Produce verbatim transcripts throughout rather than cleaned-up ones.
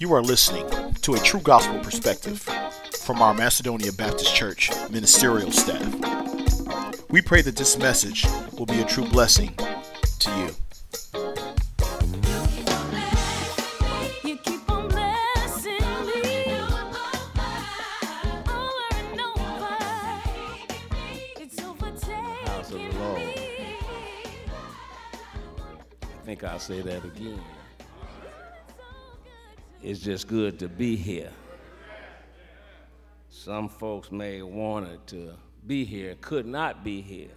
You are listening to a true gospel perspective from our Macedonia Baptist Church ministerial staff. We pray that this message will be a true blessing to you. House of the Lord. I think I'll say that again. It's just good to be here. Some folks may wanted to be here, could not be here.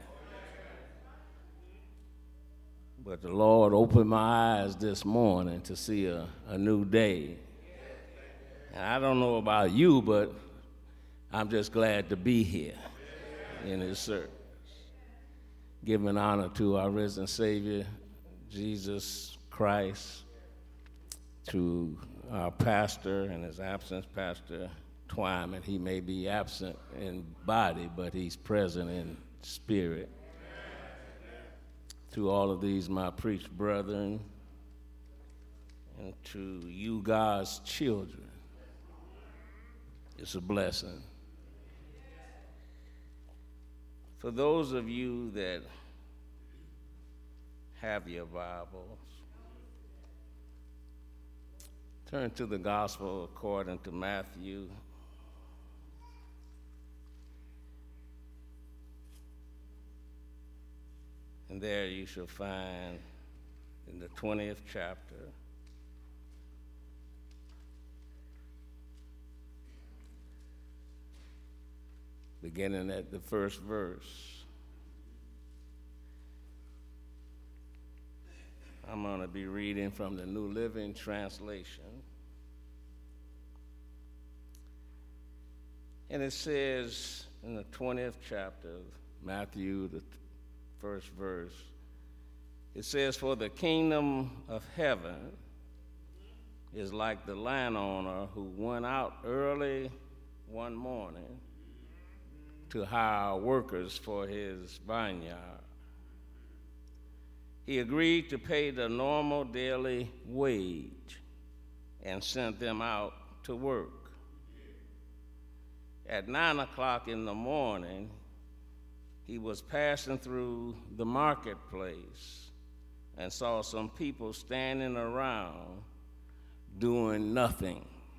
But the Lord opened my eyes this morning to see a, a new day. And I don't know about you, but I'm just glad to be here in His service. Giving honor to our risen Savior, Jesus Christ, to our pastor in his absence, Pastor Twyman. He may be absent in body, but he's present in spirit. To all of these, my preached brethren, and to you, God's children, it's a blessing. For those of you that have your Bibles, turn to the Gospel according to Matthew. And there you shall find in the twentieth chapter, beginning at the first verse. I'm going to be reading from the New Living Translation. And it says in the twentieth chapter of Matthew, the first verse, it says, "For the kingdom of heaven is like the landowner who went out early one morning to hire workers for his vineyard. He agreed to pay the normal daily wage and sent them out to work. At nine o'clock in the morning, he was passing through the marketplace and saw some people standing around doing nothing.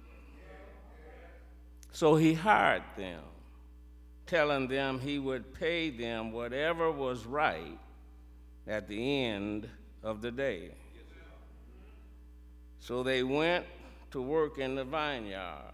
So he hired them, telling them he would pay them whatever was right at the end of the day. So they went to work in the vineyard.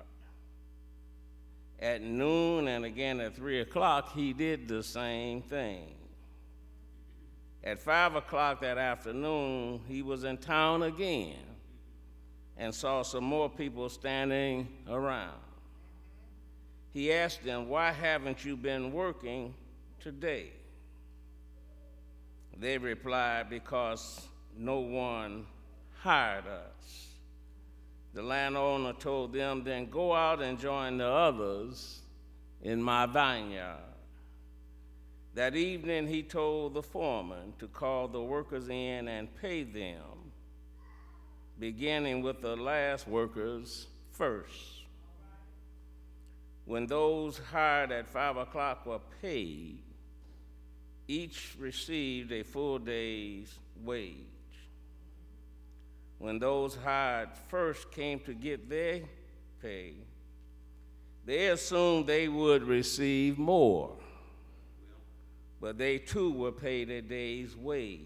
At noon and again at three o'clock, he did the same thing. At five o'clock that afternoon, he was in town again and saw some more people standing around. He asked them, 'Why haven't you been working today?' They replied, 'Because no one hired us.' The landowner told them, 'Then go out and join the others in my vineyard.' That evening he told the foreman to call the workers in and pay them, beginning with the last workers first. When those hired at five o'clock were paid, each received a full day's wage. When those hired first came to get their pay, they assumed they would receive more, but they too were paid a day's wage.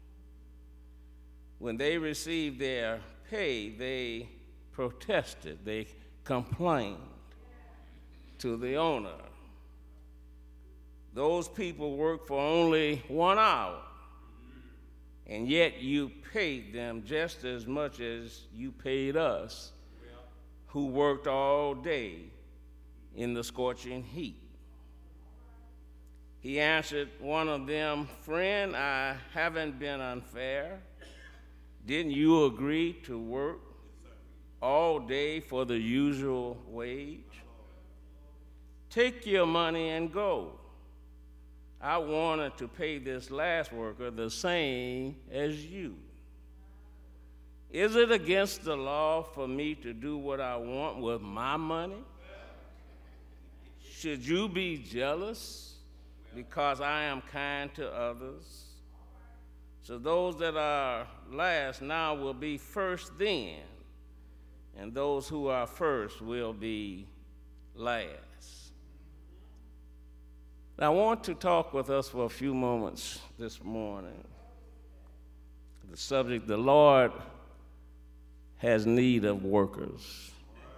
When they received their pay, they protested, they complained to the owner. 'Those people worked for only one hour, and yet you paid them just as much as you paid us, who worked all day in the scorching heat.' He answered one of them, 'Friend, I haven't been unfair. Didn't you agree to work all day for the usual wage? Take your money and go. I wanted to pay this last worker the same as you.' Is it against the law for me to do what I want with my money? Should you be jealous because I am kind to others? So those that are last now will be first then, and those who are first will be last. Now, I want to talk with us for a few moments this morning. The subject, the Lord has need of workers.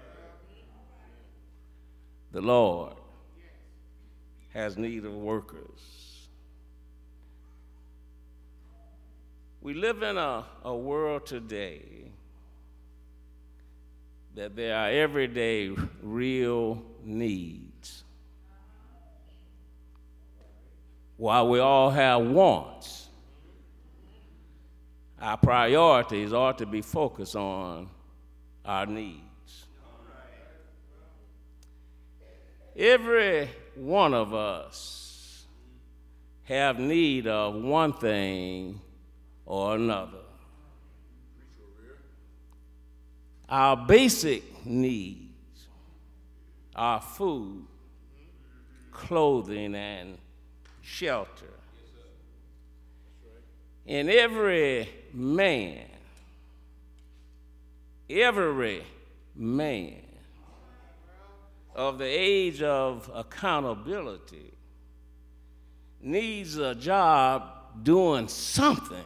The Lord has need of workers. We live in a, a world today that there are everyday real needs. While we all have wants, our priorities ought to be focused on our needs. Every one of us have need of one thing or another. Our basic needs are food, clothing, and shelter. And every man, every man of the age of accountability needs a job doing something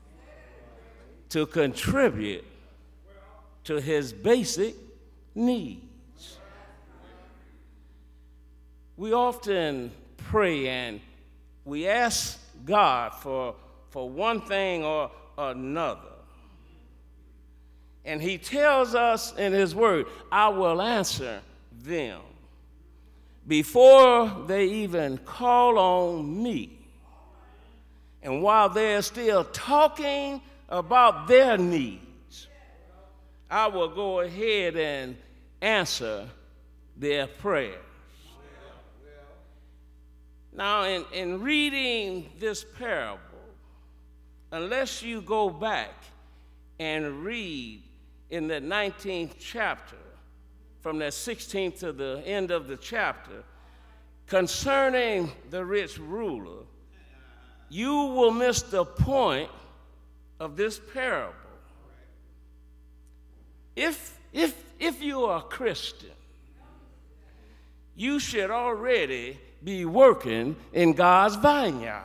to contribute to his basic needs. We often pray and we ask God for, for one thing or another. And he tells us in his word, I will answer them before they even call on me. And while they're still talking about their needs, I will go ahead and answer their prayers. Now, in, in reading this parable, unless you go back and read in the nineteenth chapter, from the sixteenth to the end of the chapter, concerning the rich ruler, you will miss the point of this parable. If, if, if you are a Christian, you should already be working in God's vineyard.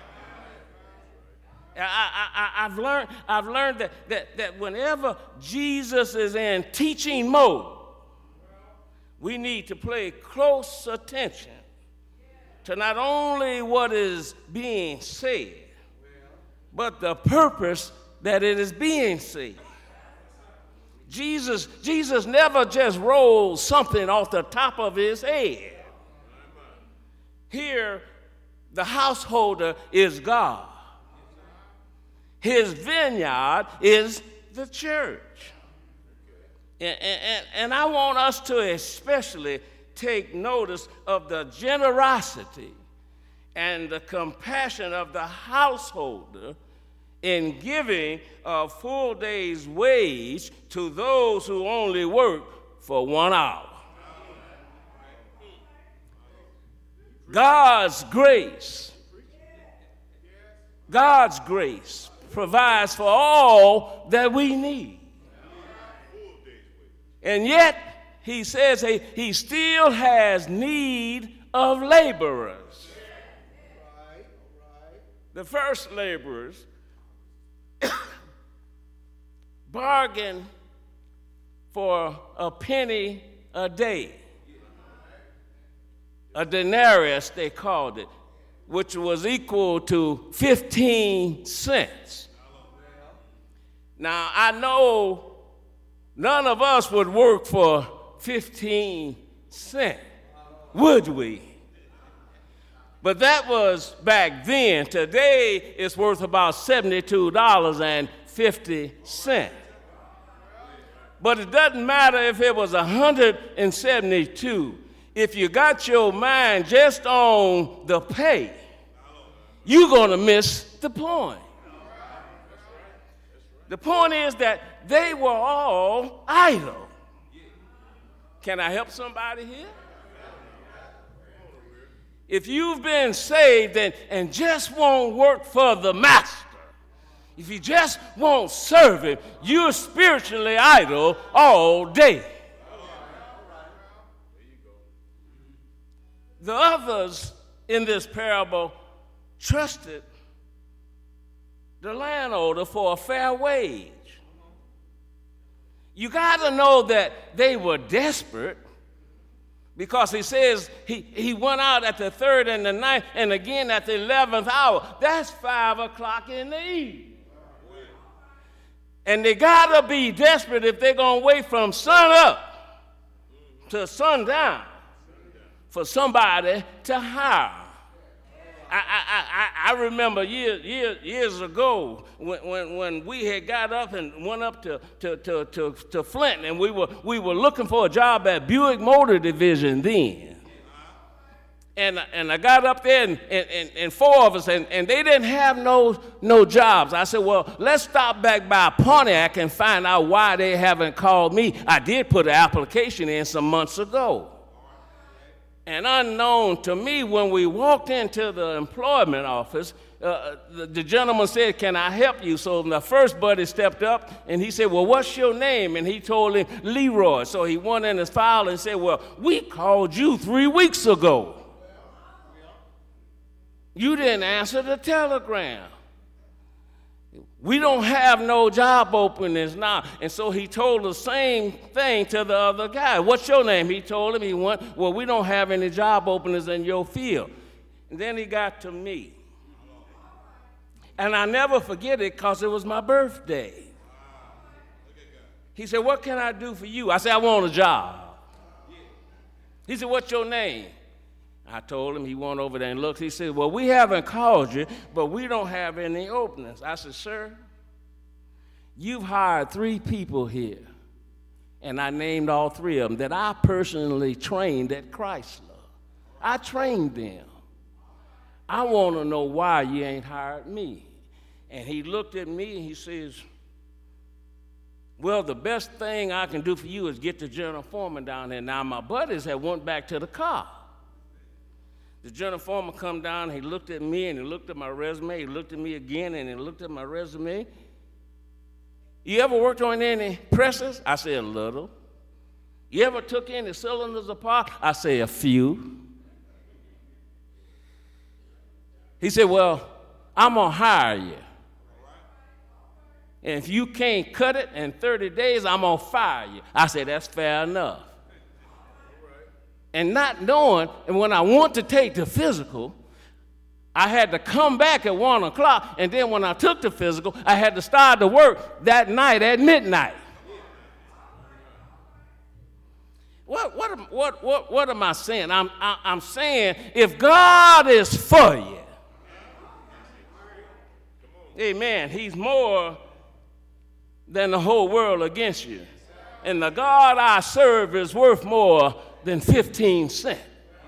I, I, I, I've learned, I've learned that, that, that whenever Jesus is in teaching mode, we need to pay close attention to not only what is being said, but the purpose that it is being said. Jesus, Jesus never just rolled something off the top of his head. Here, the householder is God. His vineyard is the church. And, and, and I want us to especially take notice of the generosity and the compassion of the householder in giving a full day's wage to those who only work for one hour. God's grace, God's grace provides for all that we need. And yet, he says he, he still has need of laborers. The first laborers bargained for a penny a day. A denarius, they called it, which was equal to fifteen cents. Now, I know none of us would work for fifteen cents, would we? But that was back then. Today, it's worth about seventy-two dollars and fifty cents. But it doesn't matter if it was one hundred seventy-two. If you got your mind just on the pay, you're going to miss the point. The point is that they were all idle. Can I help somebody here? If you've been saved and, and just won't work for the master, if you just won't serve him, you're spiritually idle all day. The others in this parable trusted the landowner for a fair wage. You got to know that they were desperate, because he says he, he went out at the third and the ninth and again at the eleventh hour. That's five o'clock in the evening. And they got to be desperate if they're going to wait from sun up to sundown for somebody to hire. I, I, I, I remember years, years, years ago when, when, when we had got up and went up to, to, to, to, to Flint, and we were, we were looking for a job at Buick Motor Division then. And, and I got up there, and, and, and four of us, and, and they didn't have no, no jobs. I said, well, let's stop back by Pontiac and find out why they haven't called me. I did put an application in some months ago. And unknown to me, when we walked into the employment office, uh, the, the gentleman said, can I help you? So the first buddy stepped up, and he said, well, what's your name? And he told him, Leroy. So he went in his file and said, well, we called you three weeks ago. You didn't answer the telegram. We don't have no job openings now. And so he told the same thing to the other guy. What's your name? He told him. He went, well, we don't have any job openings in your field. And then he got to me. And I never forget it because it was my birthday. He said, what can I do for you? I said, I want a job. He said, what's your name? I told him. He went over there and looked. He said, well, we haven't called you, but we don't have any openings. I said, sir, you've hired three people here, and I named all three of them that I personally trained at Chrysler. I trained them. I want to know why you ain't hired me. And he looked at me and he says, well, the best thing I can do for you is get the general foreman down there. Now, my buddies had went back to the car. The general foreman come down, he looked at me, and he looked at my resume. He looked at me again, and he looked at my resume. You ever worked on any presses? I said, a little. You ever took any cylinders apart? I say, a few. He said, well, I'm going to hire you. And if you can't cut it in thirty days, I'm going to fire you. I said, that's fair enough. And not knowing, and when I want to take the physical, I had to come back at one o'clock, and then when I took the physical, I had to start to work that night at midnight. What, what, what, what, what am I saying? I'm, I, I'm saying if God is for you, amen, he's more than the whole world against you. And the God I serve is worth more than fifteen cents.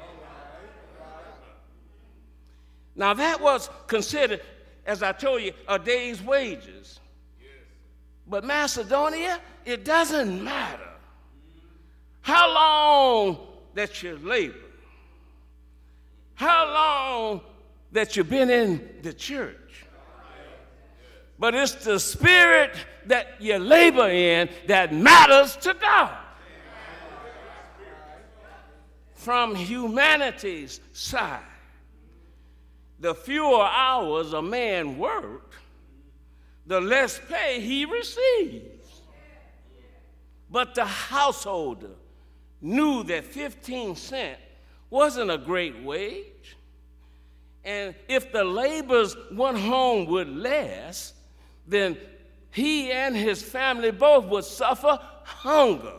Now that was considered, as I told you, a day's wages. But Macedonia, it doesn't matter how long that you labor, how long that you've been in the church. But it's the spirit that you labor in that matters to God. From humanity's side, the fewer hours a man worked, the less pay he receives. But the householder knew that fifteen cents wasn't a great wage. And if the laborers went home with less, then he and his family both would suffer hunger.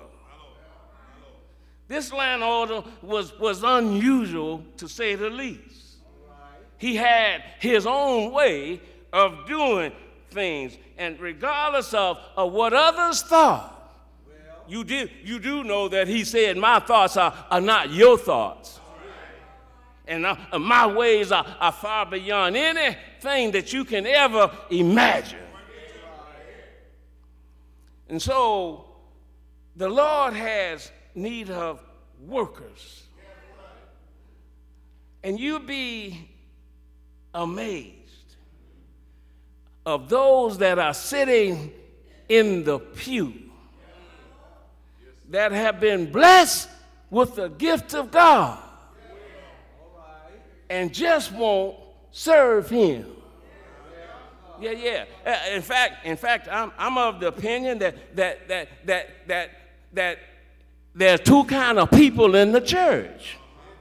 This landowner was, was unusual, to say the least. He had his own way of doing things, and regardless of, of what others thought, you, did, you do know that he said, my thoughts are, are not your thoughts. And uh, my ways are, are far beyond anything that you can ever imagine. And so the Lord has need of workers. And you'll be amazed of those that are sitting in the pew that have been blessed with the gift of God and just won't serve him. Yeah, yeah. Uh, in fact, in fact, I'm I'm of the opinion that that that that that that there are two kind of people in the church.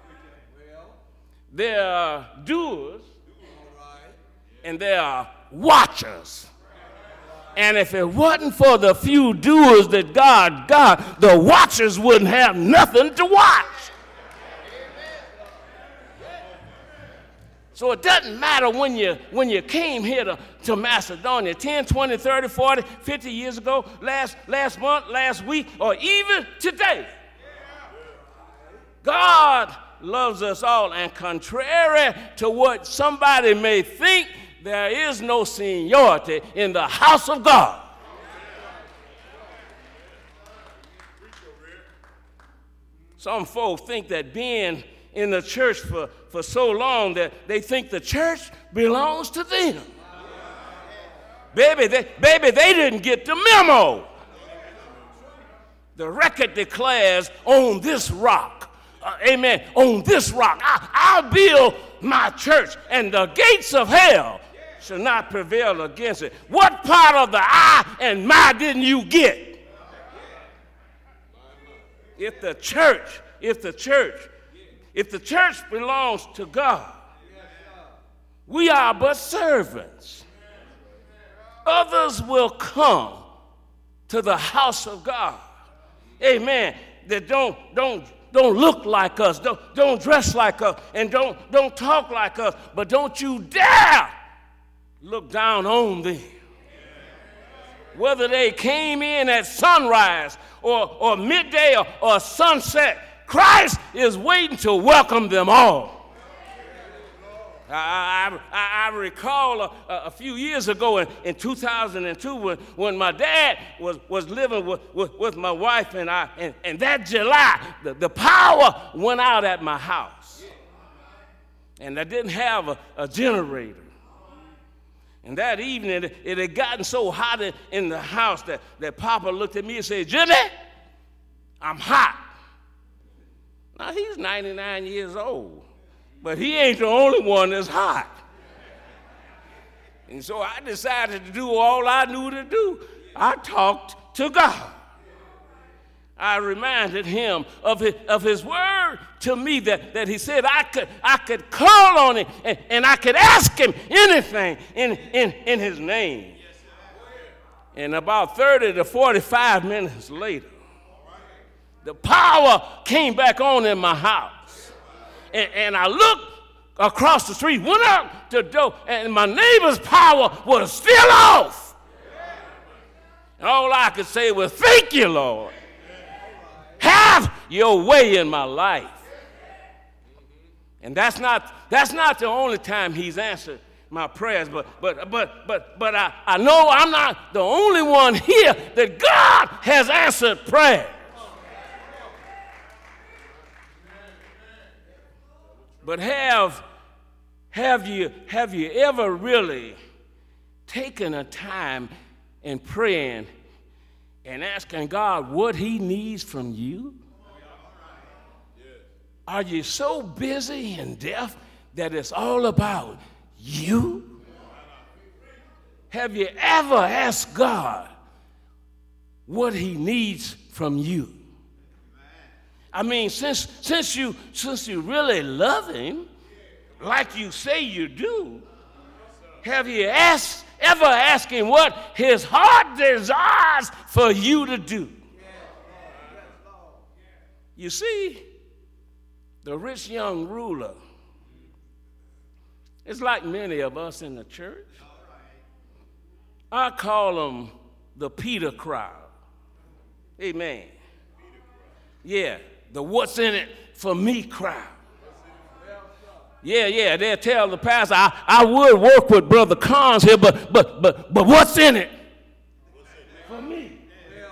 There are doers and there are watchers. And if it wasn't for the few doers that God got, the watchers wouldn't have nothing to watch. So it doesn't matter when you when you came here to, to Macedonia ten, twenty, thirty, forty, fifty years ago, last, last month, last week, or even today. God loves us all, and contrary to what somebody may think, there is no seniority in the house of God. Some folks think that being in the church for, for so long that they think the church belongs to them. Baby, they, baby, they didn't get the memo. The record declares, on this rock, uh, amen, on this rock, I, I'll build my church, and the gates of hell shall not prevail against it. What part of the I and my didn't you get? If the church, if the church, if the church belongs to God, we are but servants. Others will come to the house of God, amen, that don't, don't, don't look like us, don't, don't dress like us, and don't, don't talk like us, but don't you dare look down on them. Whether they came in at sunrise or, or midday or, or sunset, Christ is waiting to welcome them all. I, I, I recall a, a few years ago in, in two thousand two when, when my dad was, was living with, with, with my wife and I, and, and that July, the, the power went out at my house. And I didn't have a, a generator. And that evening, it, it had gotten so hot in, in the house that, that Papa looked at me and said, Jimmy, I'm hot. Now, he's ninety-nine years old, but he ain't the only one that's hot. And so I decided to do all I knew to do. I talked to God. I reminded him of his, of his word to me that, that he said I could, I could call on him and, and I could ask him anything in, in, in his name. And about thirty to forty-five minutes later, the power came back on in my house. And, and I looked across the street, went out the door, and my neighbor's power was still off. And all I could say was, thank you, Lord. Have your way in my life. And that's not that's not the only time he's answered my prayers, but but but but but I, I know I'm not the only one here that God has answered prayers. But have have you have you ever really taken a time in praying and asking God what he needs from you? Are you so busy and deaf that it's all about you? Have you ever asked God what he needs from you? I mean, since since you since you really love him, like you say you do, have you asked ever asked him what his heart desires for you to do? You see, the rich young ruler is like many of us in the church. I call them the Peter crowd. Amen. Yeah, the what's in it for me crowd. Yeah, yeah, they'll tell the pastor, I, I would work with Brother Carnes here, but but but but what's in it for me?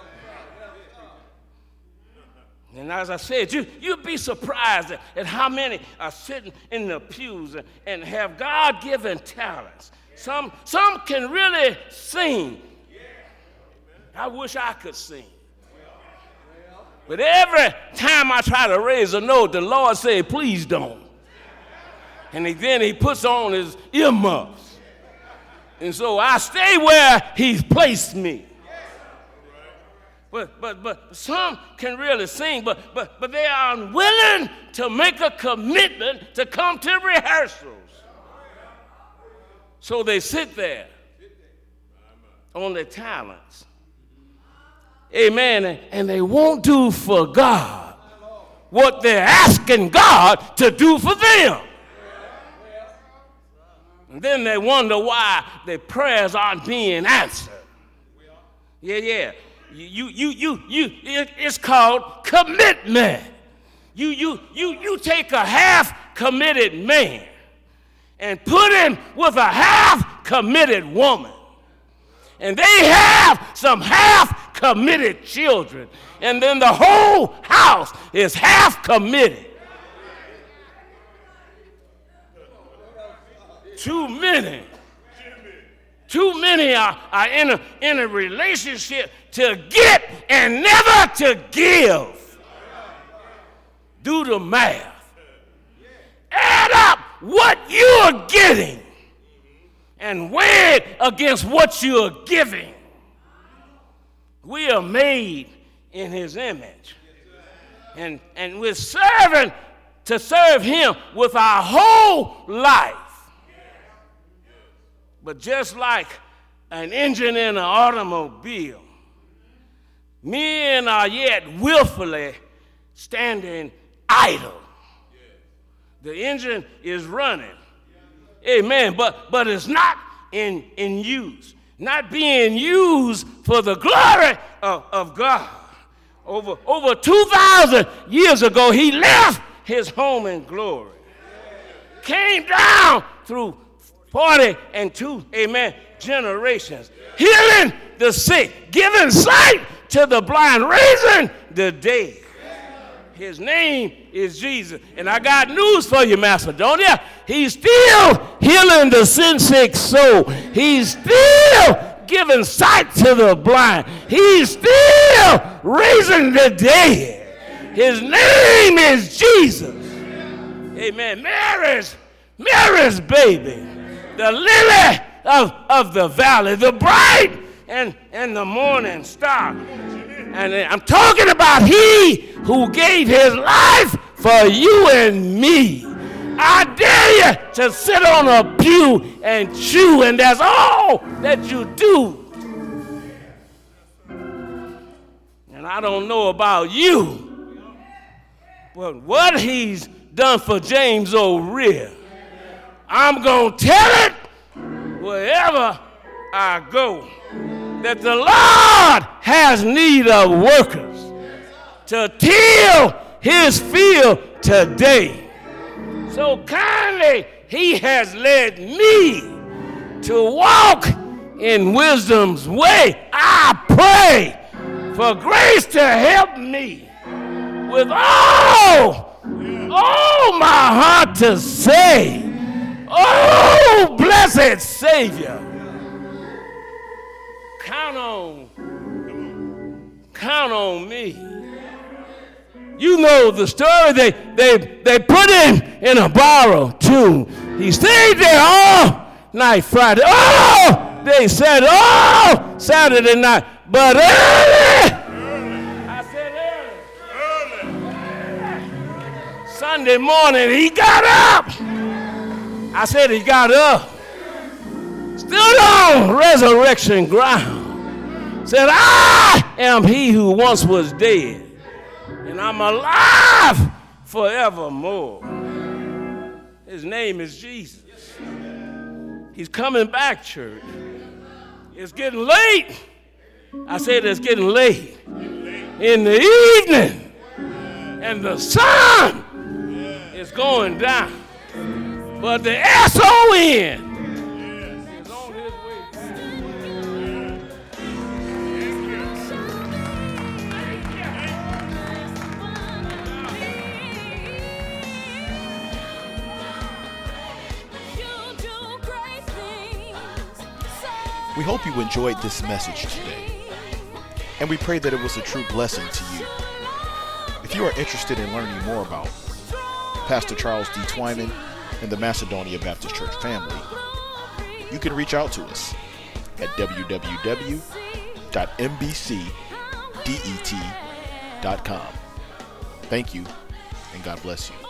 And as I said, you, you'd be surprised at, at how many are sitting in the pews and, and have God-given talents. Some, some can really sing. I wish I could sing. But every time I try to raise a note, the Lord said, please don't. And he, then he puts on his earmuffs. And so I stay where he's placed me. But but but some can really sing, but but but they are unwilling to make a commitment to come to rehearsals. So they sit there on their talents. Amen. And, and they won't do for God what they're asking God to do for them. And then they wonder why their prayers aren't being answered. Yeah, yeah. You, you, you, you, it, it's called commitment. You, you, you, you take a half-committed man and put him with a half-committed woman. And they have some half-committed children. And then the whole house is half-committed. Too many. Too many are, are in, a, in a relationship to get and never to give. Do the math. Add up what you're getting and weigh it against what you're giving. We are made in his image. And, and we're serving to serve him with our whole life. But just like an engine in an automobile, men are yet willfully standing idle. The engine is running. Amen. But but it's not in, in use. Not being used for the glory of, of God. Over, over two thousand years ago, he left his home in glory. Came down through forty and two, amen, generations. Healing the sick, giving sight to the blind, raising the dead. His name is Jesus. And I got news for you, Macedonia. He's still healing the sin-sick soul. He's still giving sight to the blind. He's still raising the dead. His name is Jesus. Amen. Mary's, Mary's baby. The lily of, of the valley, the bright and, and the morning star. And I'm talking about he who gave his life for you and me. I dare you to sit on a pew and chew, and that's all that you do. And I don't know about you, but what he's done for James O'Rear, I'm going to tell it wherever I go, that the Lord has need of workers to till his field today. So kindly he has led me to walk in wisdom's way. I pray for grace to help me with all, all my heart to say, oh, blessed Savior, count on, count on me. You know the story. They they they put him in a borrowed tomb. He stayed there all night Friday. Oh, they said, oh, Saturday night. But early, I said early, early. Sunday morning, he got up. I said he got up, stood on resurrection ground, said, I am he who once was dead, and I'm alive forevermore. His name is Jesus. He's coming back, church. It's getting late. I said it's getting late in the evening, and the sun is going down. But the S O N is on his way back. We hope you enjoyed this message today, and we pray that it was a true blessing to you. If you are interested in learning more about Pastor Charles D. Twyman and the Macedonia Baptist Church family, you can reach out to us at w w w dot m b c det dot com. Thank you, and God bless you.